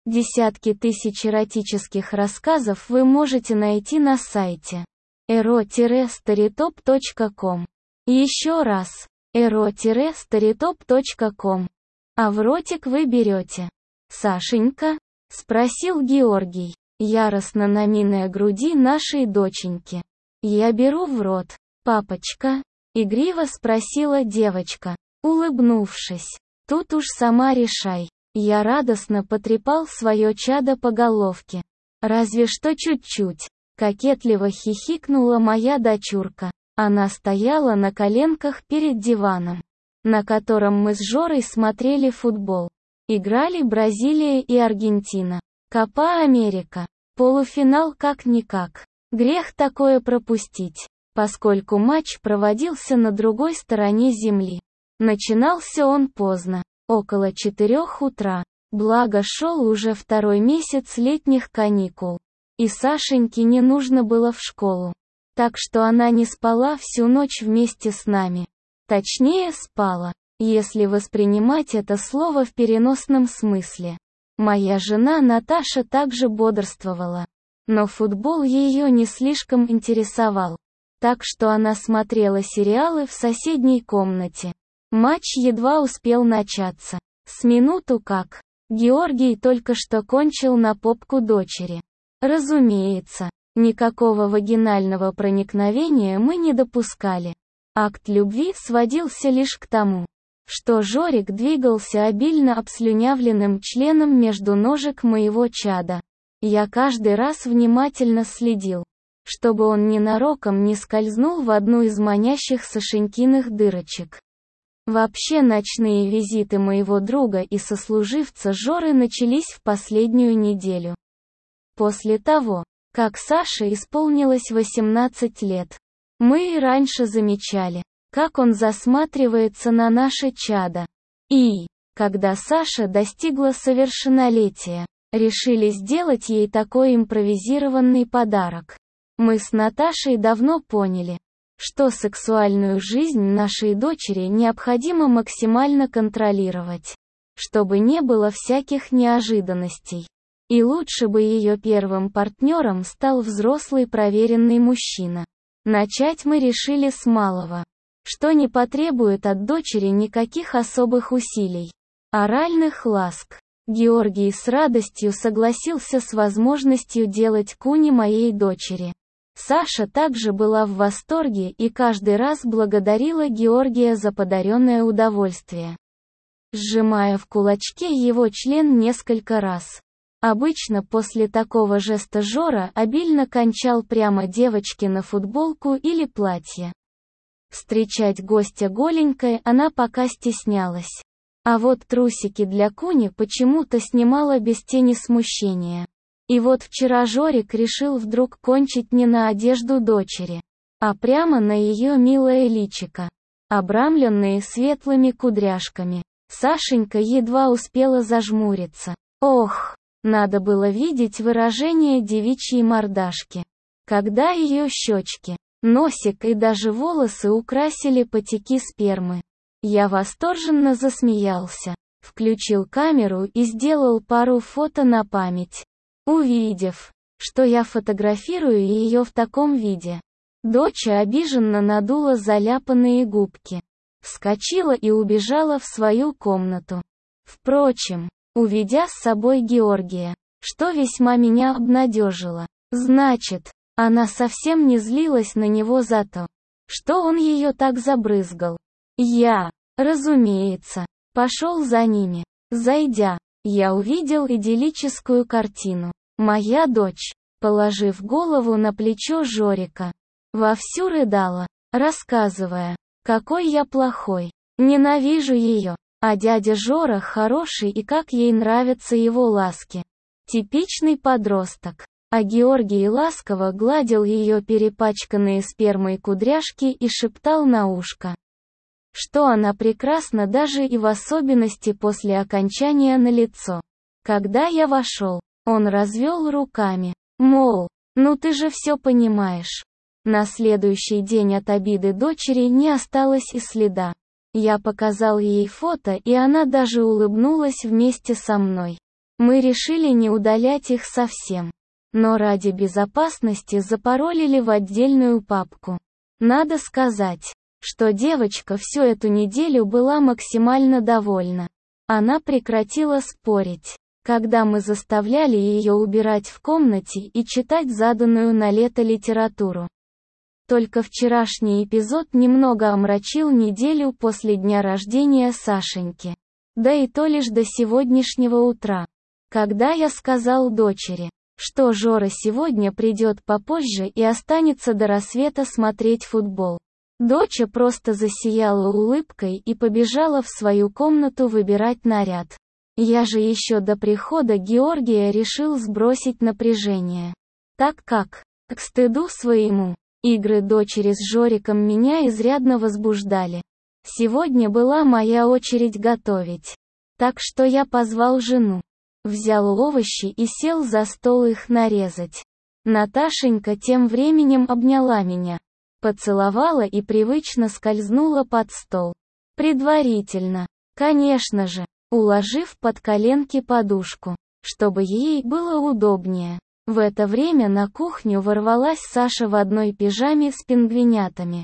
Десятки тысяч эротических рассказов вы можете найти на сайте ero-storytop.com. Еще раз, ero-storytop.com. А в ротик вы берете. «Сашенька?» — спросил Георгий, яростно наминая груди нашей доченьки. «Я беру в рот. Папочка?» — игриво спросила девочка, улыбнувшись. «Тут уж сама решай». Я радостно потрепал свое чадо по головке. «Разве что чуть-чуть», — кокетливо хихикнула моя дочурка. Она стояла на коленках перед диваном, на котором мы с Жорой смотрели футбол. Играли Бразилия и Аргентина. Копа Америка. Полуфинал как-никак. Грех такое пропустить, поскольку матч проводился на другой стороне земли. Начинался он поздно, около 4 утра. Благо шел уже 2-й месяц летних каникул. И Сашеньке не нужно было в школу. Так что она не спала всю ночь вместе с нами. Точнее, спала, если воспринимать это слово в переносном смысле. Моя жена Наташа также бодрствовала. Но футбол ее не слишком интересовал. Так что она смотрела сериалы в соседней комнате. Матч едва успел начаться. С минуту как. Георгий только что кончил на попку дочери. Разумеется, никакого вагинального проникновения мы не допускали. Акт любви сводился лишь к тому, что Жорик двигался обильно обслюнявленным членом между ножек моего чада. Я каждый раз внимательно следил, чтобы он ненароком не скользнул в одну из манящих Сашенькиных дырочек. Вообще ночные визиты моего друга и сослуживца Жоры начались в последнюю неделю. После того, как Саше исполнилось 18 лет. Мы и раньше замечали, как он засматривается на наше чадо. И, когда Саша достигла совершеннолетия, решили сделать ей такой импровизированный подарок. Мы с Наташей давно поняли, что сексуальную жизнь нашей дочери необходимо максимально контролировать, чтобы не было всяких неожиданностей. И лучше бы ее первым партнером стал взрослый проверенный мужчина. Начать мы решили с малого, что не потребует от дочери никаких особых усилий. Оральных ласк. Георгий с радостью согласился с возможностью делать куни моей дочери. Саша также была в восторге и каждый раз благодарила Георгия за подаренное удовольствие, сжимая в кулачке его член несколько раз. Обычно после такого жеста Жора обильно кончал прямо девочке на футболку или платье. Встречать гостя голенькой она пока стеснялась. А вот трусики для куни почему-то снимала без тени смущения. И вот вчера Жорик решил вдруг кончить не на одежду дочери, а прямо на ее милое личико, обрамленное светлыми кудряшками. Сашенька едва успела зажмуриться. Ох, надо было видеть выражение девичьей мордашки, когда ее щечки, носик и даже волосы украсили потеки спермы. Я восторженно засмеялся, включил камеру и сделал пару фото на память. Увидев, что я фотографирую ее в таком виде, дочь обиженно надула заляпанные губки, вскочила и убежала в свою комнату. Впрочем, уведя с собой Георгия, что весьма меня обнадежило. Значит, она совсем не злилась на него за то, что он ее так забрызгал. Я, разумеется, пошел за ними. Зайдя, я увидел идиллическую картину. Моя дочь, положив голову на плечо Жорика, вовсю рыдала, рассказывая, какой я плохой, ненавижу ее, а дядя Жора хороший и как ей нравятся его ласки. Типичный подросток. А Георгий ласково гладил ее перепачканные спермой кудряшки и шептал на ушко, что она прекрасна даже и в особенности после окончания на лицо. Когда я вошел, он развел руками, мол, ну ты же все понимаешь. На следующий день от обиды дочери не осталось и следа. Я показал ей фото, и она даже улыбнулась вместе со мной. Мы решили не удалять их совсем. Но ради безопасности запаролили в отдельную папку. Надо сказать, что девочка всю эту неделю была максимально довольна. Она прекратила спорить, когда мы заставляли ее убирать в комнате и читать заданную на лето литературу. Только вчерашний эпизод немного омрачил неделю после дня рождения Сашеньки. Да и то лишь до сегодняшнего утра. Когда я сказал дочери, что Жора сегодня придет попозже и останется до рассвета смотреть футбол. Доча просто засияла улыбкой и побежала в свою комнату выбирать наряд. Я же еще до прихода Георгия решил сбросить напряжение. Так как, к стыду своему, игры дочери с Жориком меня изрядно возбуждали. Сегодня была моя очередь готовить. Так что я позвал жену. Взял овощи и сел за стол их нарезать. Наташенька тем временем обняла меня, поцеловала и привычно скользнула под стол. Предварительно, конечно же, уложив под коленки подушку, чтобы ей было удобнее. В это время на кухню ворвалась Саша в одной пижаме с пингвинятами.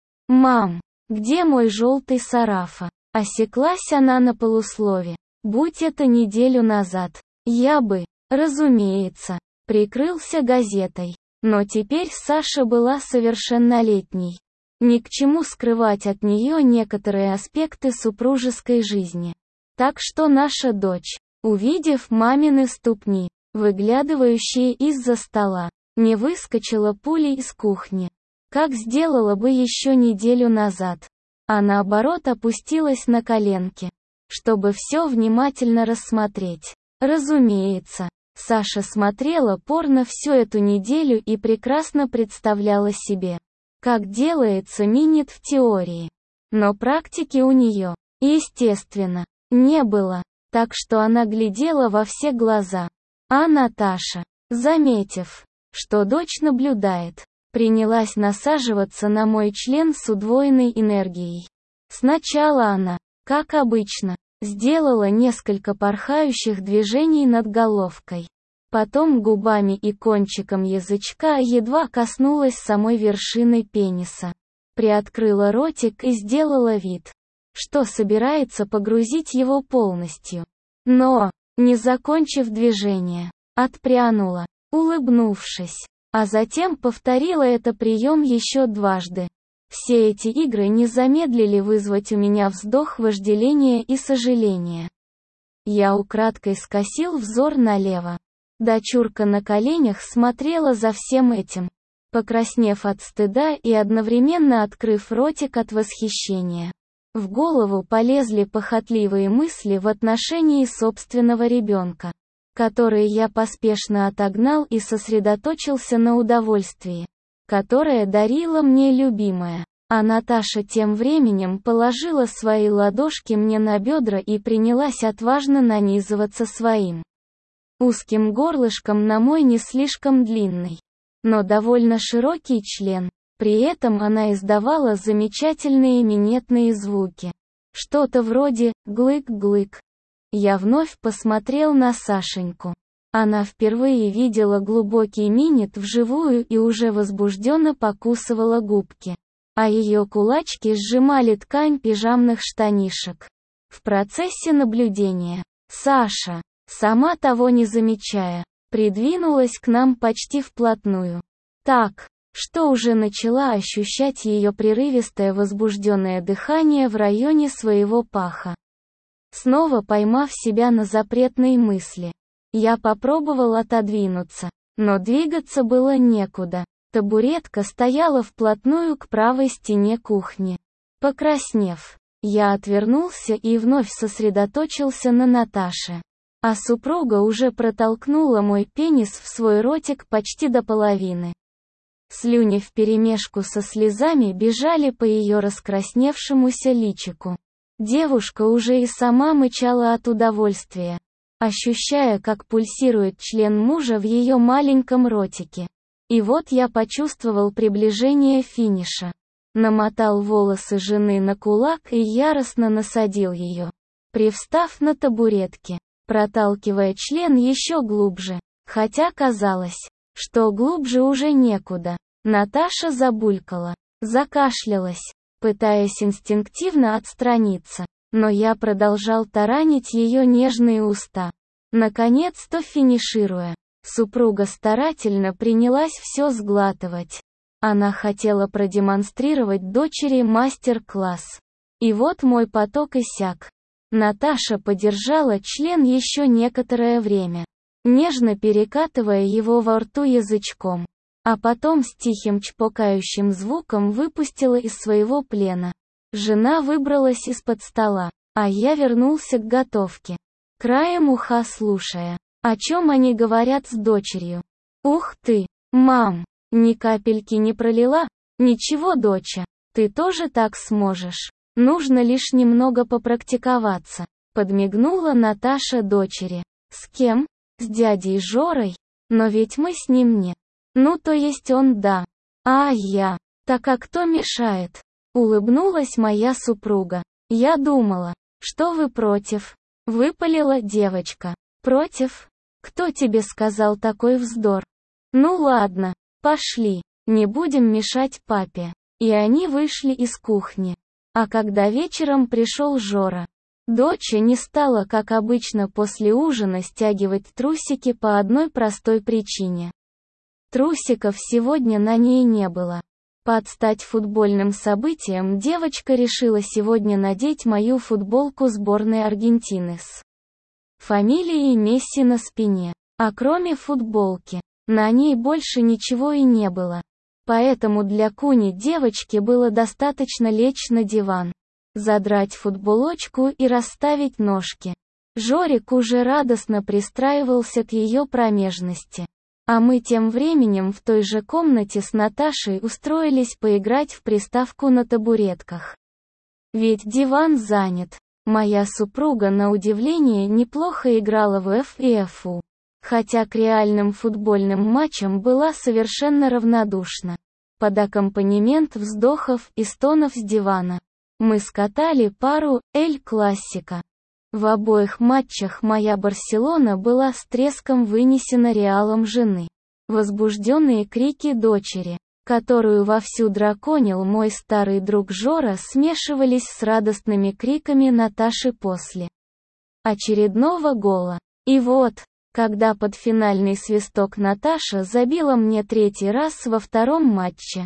«Мам, где мой желтый сарафа?» Осеклась она на полуслове. Будь это неделю назад, я бы, разумеется, прикрылся газетой. Но теперь Саша была совершеннолетней. Ни к чему скрывать от нее некоторые аспекты супружеской жизни. Так что наша дочь, увидев мамины ступни, выглядывающие из-за стола, не выскочила пулей из кухни, как сделала бы еще неделю назад, а наоборот опустилась на коленки, чтобы все внимательно рассмотреть. Разумеется, Саша смотрела порно всю эту неделю и прекрасно представляла себе, как делается минет в теории. Но практики у нее, естественно, не было, так что она глядела во все глаза. А Наташа, заметив, что дочь наблюдает, принялась насаживаться на мой член с удвоенной энергией. Сначала она, как обычно, сделала несколько порхающих движений над головкой. Потом губами и кончиком язычка едва коснулась самой вершины пениса. Приоткрыла ротик и сделала вид, что собирается погрузить его полностью. Но, не закончив движение, отпрянула, улыбнувшись. А затем повторила этот прием еще дважды. Все эти игры не замедлили вызвать у меня вздох вожделения и сожаления. Я украдкой скосил взор налево. Дочурка на коленях смотрела за всем этим, покраснев от стыда и одновременно открыв ротик от восхищения. В голову полезли похотливые мысли в отношении собственного ребенка, которые я поспешно отогнал и сосредоточился на удовольствии, которое дарила мне любимая. А Наташа тем временем положила свои ладошки мне на бедра и принялась отважно нанизываться своим узким горлышком на мой не слишком длинный, но довольно широкий член. При этом она издавала замечательные минетные звуки. Что-то вроде «глык-глык». Я вновь посмотрел на Сашеньку. Она впервые видела глубокий минет вживую и уже возбужденно покусывала губки. А ее кулачки сжимали ткань пижамных штанишек. В процессе наблюдения, Саша, сама того не замечая, придвинулась к нам почти вплотную. Так, что уже начала ощущать ее прерывистое возбужденное дыхание в районе своего паха. Снова поймав себя на запретной мысли, я попробовал отодвинуться, но двигаться было некуда. Табуретка стояла вплотную к правой стене кухни. Покраснев, я отвернулся и вновь сосредоточился на Наташе. А супруга уже протолкнула мой пенис в свой ротик почти до половины. Слюни вперемешку со слезами бежали по ее раскрасневшемуся личику. Девушка уже и сама мычала от удовольствия, ощущая, как пульсирует член мужа в ее маленьком ротике. И вот я почувствовал приближение финиша. Намотал волосы жены на кулак и яростно насадил ее, привстав на табуретке. проталкивая член еще глубже. Хотя казалось, что глубже уже некуда. Наташа забулькала, закашлялась, пытаясь инстинктивно отстраниться. Но я продолжал таранить ее нежные уста. Наконец-то финишируя, супруга старательно принялась все сглатывать. Она хотела продемонстрировать дочери мастер-класс. И вот мой поток иссяк. Наташа подержала член еще некоторое время, нежно перекатывая его во рту язычком. А потом с тихим чпокающим звуком выпустила из своего плена. Жена выбралась из-под стола, а я вернулся к готовке. Краем уха слушая, о чем они говорят с дочерью. «Ух ты, мам, ни капельки не пролила? Ничего, доча, ты тоже так сможешь. Нужно лишь немного попрактиковаться», — подмигнула Наташа дочери. «С кем? С дядей Жорой? Но ведь мы с ним не. Ну то есть он да. А я? Так а кто мешает?» Улыбнулась моя супруга. «Я думала, что вы против», — выпалила девочка. «Против? Кто тебе сказал такой вздор? Ну ладно, пошли, не будем мешать папе». И они вышли из кухни. А когда вечером пришел Жора, доча не стала, как обычно после ужина, стягивать трусики по одной простой причине. Трусиков сегодня на ней не было. Под стать футбольным событиям девочка решила сегодня надеть мою футболку сборной Аргентины с фамилией Месси на спине. А кроме футболки, на ней больше ничего и не было. Поэтому для Куни девочки было достаточно лечь на диван, задрать футболочку и расставить ножки. Жорик уже радостно пристраивался к ее промежности. А мы тем временем в той же комнате с Наташей устроились поиграть в приставку на табуретках. Ведь диван занят. Моя супруга, на удивление, неплохо играла в ФИФУ. Хотя к реальным футбольным матчам была совершенно равнодушна. Под аккомпанемент вздохов и стонов с дивана мы скатали пару «Эль Классика». В обоих матчах моя Барселона была с треском вынесена Реалом жены. Возбужденные крики дочери, которую вовсю драконил мой старый друг Жора, смешивались с радостными криками Наташи после очередного гола. И вот, когда под финальный свисток Наташа забила мне третий раз во втором матче,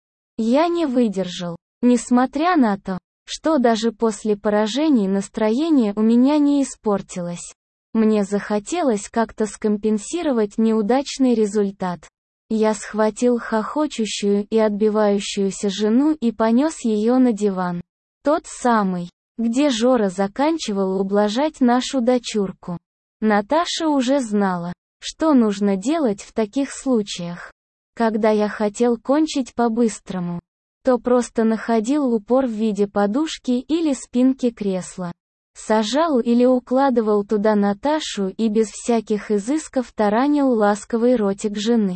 я не выдержал. Несмотря на то, что даже после поражений настроение у меня не испортилось. Мне захотелось как-то скомпенсировать неудачный результат. Я схватил хохочущую и отбивающуюся жену и понес ее на диван. Тот самый, где Жора заканчивал ублажать нашу дочурку. Наташа уже знала, что нужно делать в таких случаях. Когда я хотел кончить по-быстрому, то просто находил упор в виде подушки или спинки кресла. Сажал или укладывал туда Наташу и без всяких изысков таранил ласковый ротик жены.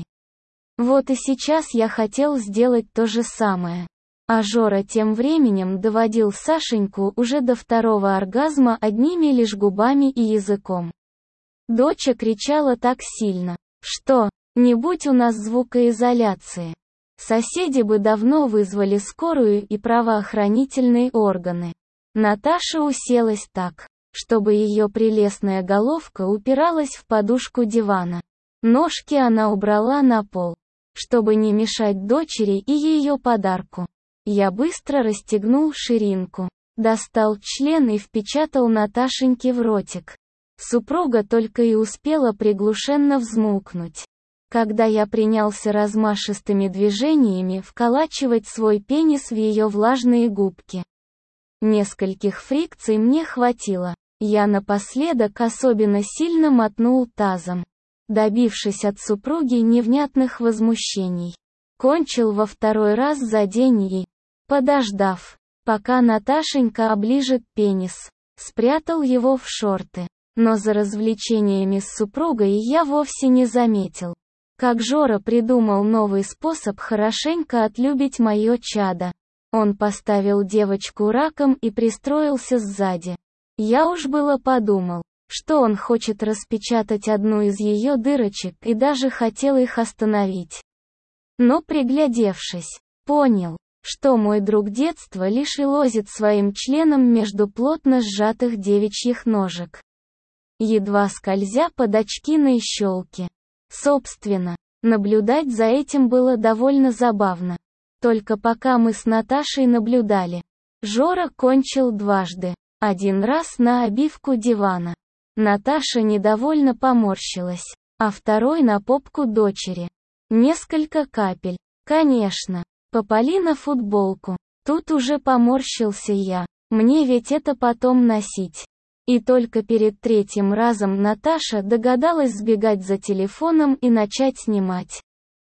Вот и сейчас я хотел сделать то же самое. А Жора тем временем доводил Сашеньку уже до второго оргазма одними лишь губами и языком. Доча кричала так сильно, что, не будь у нас звукоизоляции, соседи бы давно вызвали скорую и правоохранительные органы. Наташа уселась так, чтобы ее прелестная головка упиралась в подушку дивана. Ножки она убрала на пол, чтобы не мешать дочери и ее подарку. Я быстро расстегнул ширинку, достал член и впечатал Наташеньке в ротик. Супруга только и успела приглушенно взмукнуть, когда я принялся размашистыми движениями вколачивать свой пенис в ее влажные губки. Нескольких фрикций мне хватило. Я напоследок особенно сильно мотнул тазом, добившись от супруги невнятных возмущений. Кончил во второй раз за день и, подождав, пока Наташенька оближет пенис, спрятал его в шорты. Но за развлечениями с супругой я вовсе не заметил, как Жора придумал новый способ хорошенько отлюбить мое чадо. Он поставил девочку раком и пристроился сзади. Я уж было подумал, что он хочет распечатать одну из ее дырочек и даже хотел их остановить. Но приглядевшись, понял, что мой друг детства лишь и лозит своим членом между плотно сжатых девичьих ножек, едва скользя под очкиной щелки. Собственно, наблюдать за этим было довольно забавно. Только пока мы с Наташей наблюдали, Жора кончил дважды. Один раз на обивку дивана. Наташа недовольно поморщилась, а второй на попку дочери. Несколько капель. Конечно, попали на футболку. Тут уже поморщился я. Мне ведь это потом носить. И только перед третьим разом Наташа догадалась сбегать за телефоном и начать снимать.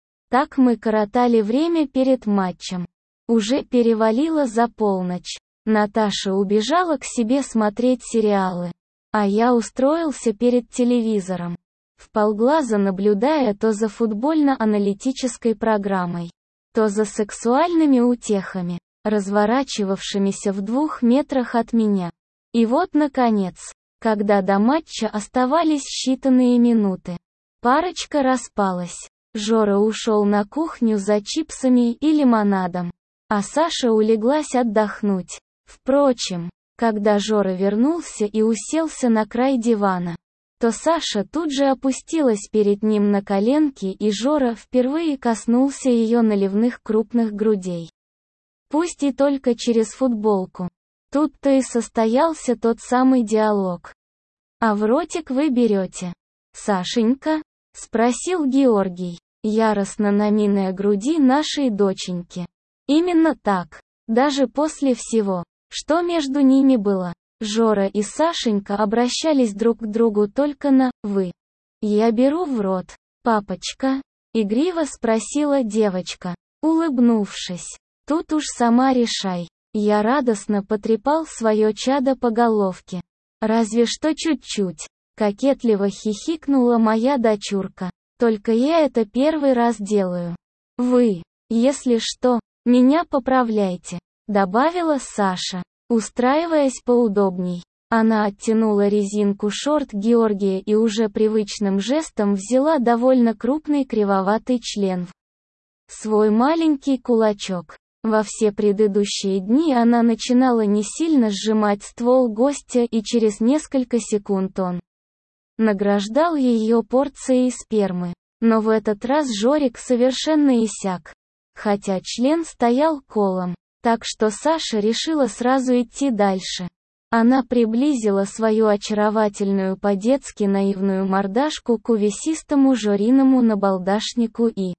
Так мы коротали время перед матчем. Уже перевалило за полночь. Наташа убежала к себе смотреть сериалы. А я устроился перед телевизором, вполглаза наблюдая то за футбольно-аналитической программой, то за сексуальными утехами, разворачивавшимися в 2 метрах от меня. И вот наконец, когда до матча оставались считанные минуты, парочка распалась. Жора ушел на кухню за чипсами и лимонадом, а Саша улеглась отдохнуть. Впрочем, когда Жора вернулся и уселся на край дивана, то Саша тут же опустилась перед ним на коленки, и Жора впервые коснулся ее наливных крупных грудей. Пусть и только через футболку. Тут-то и состоялся тот самый диалог. «А в ротик вы берете, Сашенька?» — спросил Георгий, яростно наминая груди нашей доченьки. Именно так, даже после всего, что между ними было. Жора и Сашенька обращались друг к другу только на «вы». «Я беру в рот, папочка?» — игриво спросила девочка, улыбнувшись. «Тут уж сама решай». Я радостно потрепал свое чадо по головке. «Разве что чуть-чуть», — кокетливо хихикнула моя дочурка. «Только я это первый раз делаю. Вы, если что, меня поправляйте», — добавила Саша, устраиваясь поудобней. Она оттянула резинку шорт Георгия и уже привычным жестом взяла довольно крупный кривоватый член в свой маленький кулачок. Во все предыдущие дни она начинала не сильно сжимать ствол гостя, и через несколько секунд он награждал ее порцией спермы. Но в этот раз Жорик совершенно иссяк, хотя член стоял колом, так что Саша решила сразу идти дальше. Она приблизила свою очаровательную по-детски наивную мордашку к увесистому Жориному набалдашнику и,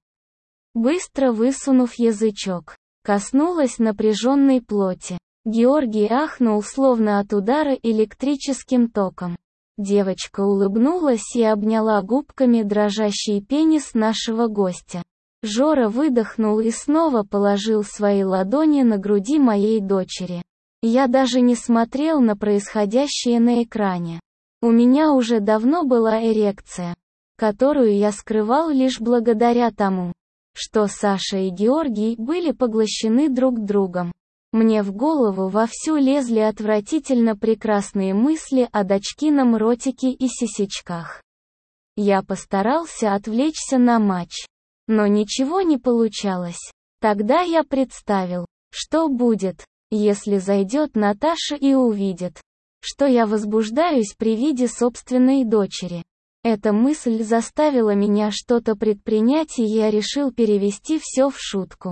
быстро высунув язычок, коснулась напряженной плоти. Георгий ахнул словно от удара электрическим током. Девочка улыбнулась и обняла губками дрожащий пенис нашего гостя. Жора выдохнул и снова положил свои ладони на груди моей дочери. Я даже не смотрел на происходящее на экране. У меня уже давно была эрекция, которую я скрывал лишь благодаря тому, что Саша и Георгий были поглощены друг другом. Мне в голову вовсю лезли отвратительно прекрасные мысли о дочкином ротике и сисечках. Я постарался отвлечься на матч, но ничего не получалось. Тогда я представил, что будет, если зайдет Наташа и увидит, что я возбуждаюсь при виде собственной дочери. Эта мысль заставила меня что-то предпринять, и я решил перевести все в шутку.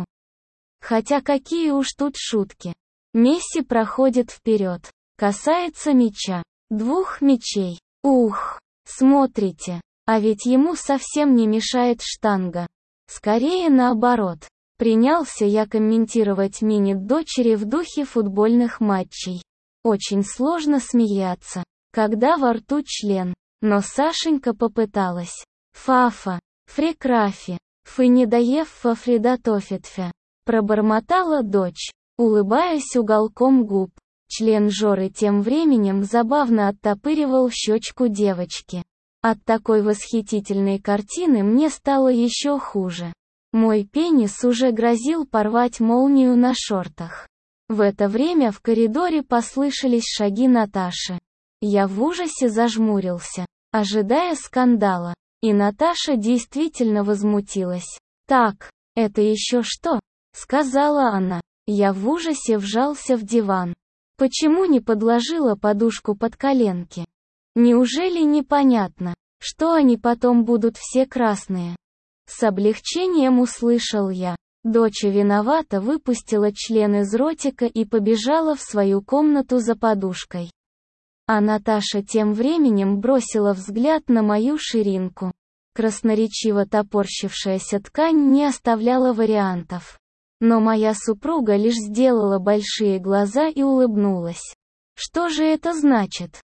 Хотя какие уж тут шутки. Месси проходит вперед. Касается мяча. 2 мячей. Ух, смотрите. А ведь ему совсем не мешает штанга. Скорее наоборот. Принялся я комментировать минет дочери в духе футбольных матчей. Очень сложно смеяться, когда во рту член. Но Сашенька попыталась. Фафа, фрекрафи, фы не доев фафредатофетфя. Пробормотала дочь, улыбаясь уголком губ. Член Жоры тем временем забавно оттопыривал щечку девочки. От такой восхитительной картины мне стало еще хуже. Мой пенис уже грозил порвать молнию на шортах. В это время в коридоре послышались шаги Наташи. Я в ужасе зажмурился, ожидая скандала. И Наташа действительно возмутилась. «Так, это еще что?» — сказала она. Я в ужасе вжался в диван. Почему не подложила подушку под коленки? Неужели непонятно, что они потом будут все красные? С облегчением услышал я. Дочь виновато выпустила член из ротика и побежала в свою комнату за подушкой. А Наташа тем временем бросила взгляд на мою ширинку. Красноречиво топорщившаяся ткань не оставляла вариантов. Но моя супруга лишь сделала большие глаза и улыбнулась. Что же это значит?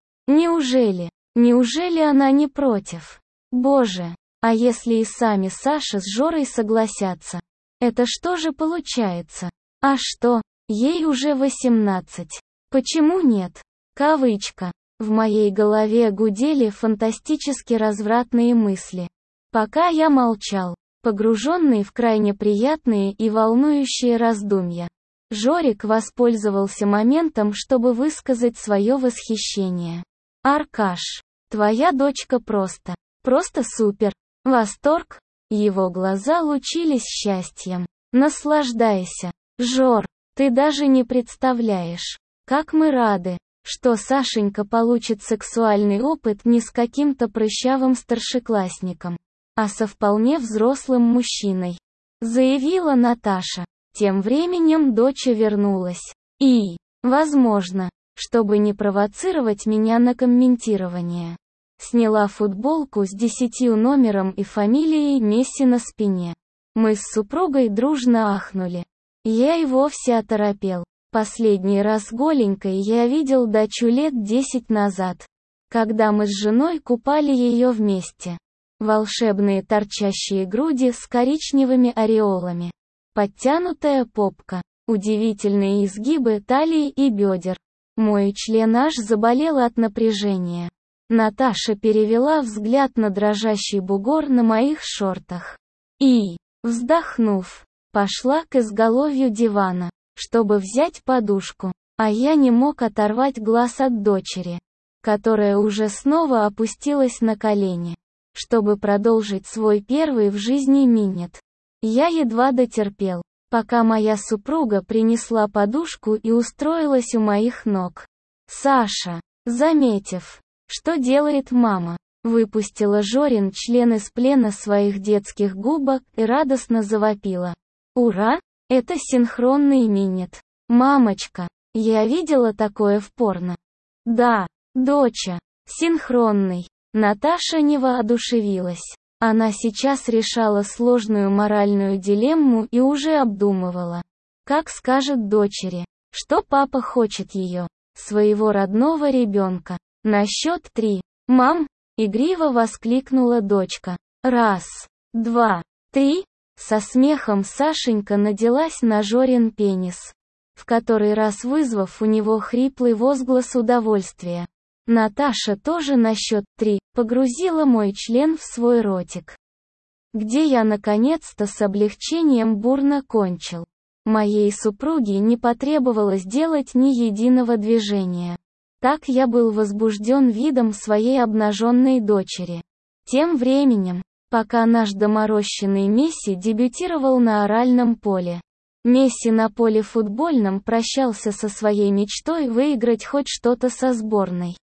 Неужели она не против? Боже, а если и сами Саша с Жорой согласятся? Это что же получается? А что, ей уже 18. Почему нет? Кавычка. В моей голове гудели фантастически развратные мысли. Пока я молчал, погруженный в крайне приятные и волнующие раздумья, Жорик воспользовался моментом, чтобы высказать свое восхищение. «Аркаш, твоя дочка просто супер! Восторг!» Его глаза лучились счастьем. «Наслаждайся, Жор, ты даже не представляешь, как мы рады, что Сашенька получит сексуальный опыт не с каким-то прыщавым старшеклассником, а со вполне взрослым мужчиной», — заявила Наташа. Тем временем дочь вернулась. И, возможно, чтобы не провоцировать меня на комментирование, сняла футболку с 10 номером и фамилией Месси на спине. Мы с супругой дружно ахнули. Я и вовсе оторопел. Последний раз голенькой я видел дочу лет 10 назад, когда мы с женой купали ее вместе. Волшебные торчащие груди с коричневыми ореолами, подтянутая попка, удивительные изгибы талии и бедер. Мой член аж заболел от напряжения. Наташа перевела взгляд на дрожащий бугор на моих шортах. И, вздохнув, пошла к изголовью дивана, чтобы взять подушку, а я не мог оторвать глаз от дочери, которая уже снова опустилась на колени, чтобы продолжить свой первый в жизни минет. Я едва дотерпел, пока моя супруга принесла подушку и устроилась у моих ног. Саша, заметив, что делает мама, выпустила Жорин член из плена своих детских губок и радостно завопила. «Ура! Это синхронный минет! Мамочка, я видела такое в порно!» «Да, доча, синхронный!» Наташа не воодушевилась. Она сейчас решала сложную моральную дилемму и уже обдумывала, как скажет дочери, что папа хочет ее, своего родного ребенка. На счет 3. «Мам!» — игриво воскликнула дочка. 1, 2, 3. Со смехом Сашенька наделась на Жорин пенис, в который раз вызвав у него хриплый возглас удовольствия. Наташа тоже на счет 3 погрузила мой член в свой ротик, где я наконец-то с облегчением бурно кончил. Моей супруге не потребовалось делать ни единого движения. Так я был возбужден видом своей обнаженной дочери. Тем временем, пока наш доморощенный Месси дебютировал на оральном поле, Месси на поле футбольном прощался со своей мечтой выиграть хоть что-то со сборной.